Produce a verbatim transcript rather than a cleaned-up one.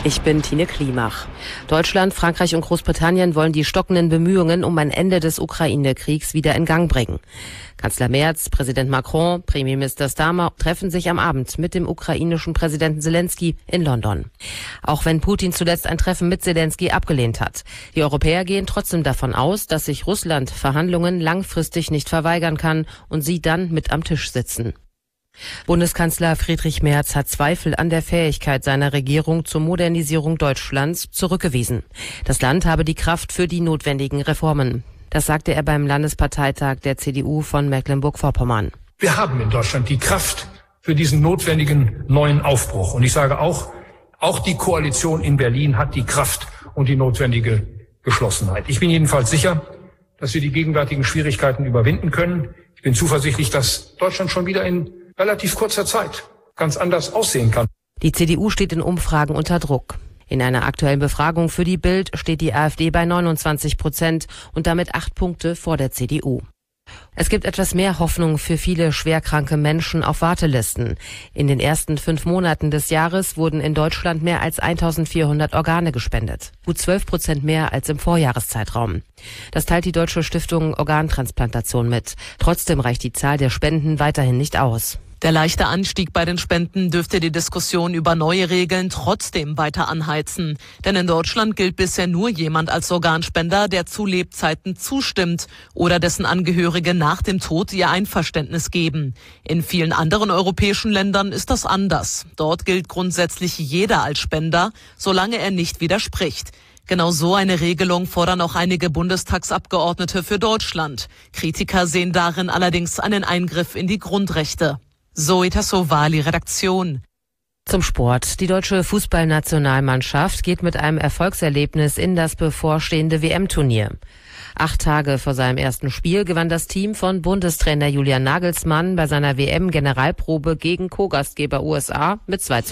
Ich bin Tine Klimach. Deutschland, Frankreich und Großbritannien wollen die stockenden Bemühungen um ein Ende des Ukraine-Kriegs wieder in Gang bringen. Kanzler Merz, Präsident Macron, Premierminister Starmer treffen sich am Abend mit dem ukrainischen Präsidenten Zelensky in London. Auch wenn Putin zuletzt ein Treffen mit Zelensky abgelehnt hat. Die Europäer gehen trotzdem davon aus, dass sich Russland Verhandlungen langfristig nicht verweigern kann und sie dann mit am Tisch sitzen. Bundeskanzler Friedrich Merz hat Zweifel an der Fähigkeit seiner Regierung zur Modernisierung Deutschlands zurückgewiesen. Das Land habe die Kraft für die notwendigen Reformen. Das sagte er beim Landesparteitag der C D U von Mecklenburg-Vorpommern. Wir haben in Deutschland die Kraft für diesen notwendigen neuen Aufbruch. Und ich sage auch, auch die Koalition in Berlin hat die Kraft und die notwendige Geschlossenheit. Ich bin jedenfalls sicher, dass wir die gegenwärtigen Schwierigkeiten überwinden können. Ich bin zuversichtlich, dass Deutschland schon wieder in relativ kurzer Zeit ganz anders aussehen kann. Die C D U steht in Umfragen unter Druck. In einer aktuellen Befragung für die Bild steht die AfD bei neunundzwanzig Prozent und damit acht Punkte vor der C D U. Es gibt etwas mehr Hoffnung für viele schwerkranke Menschen auf Wartelisten. In den ersten fünf Monaten des Jahres wurden in Deutschland mehr als eintausendvierhundert Organe gespendet. Gut zwölf Prozent mehr als im Vorjahreszeitraum. Das teilt die Deutsche Stiftung Organtransplantation mit. Trotzdem reicht die Zahl der Spenden weiterhin nicht aus. Der leichte Anstieg bei den Spenden dürfte die Diskussion über neue Regeln trotzdem weiter anheizen. Denn in Deutschland gilt bisher nur jemand als Organspender, der zu Lebzeiten zustimmt oder dessen Angehörige nach dem Tod ihr Einverständnis geben. In vielen anderen europäischen Ländern ist das anders. Dort gilt grundsätzlich jeder als Spender, solange er nicht widerspricht. Genau so eine Regelung fordern auch einige Bundestagsabgeordnete für Deutschland. Kritiker sehen darin allerdings einen Eingriff in die Grundrechte. Zoe Tassovali, Redaktion. Zum Sport. Die deutsche Fußballnationalmannschaft geht mit einem Erfolgserlebnis in das bevorstehende W M-Turnier. Acht Tage vor seinem ersten Spiel gewann das Team von Bundestrainer Julian Nagelsmann bei seiner W M-Generalprobe gegen Co-Gastgeber U S A mit zwei zu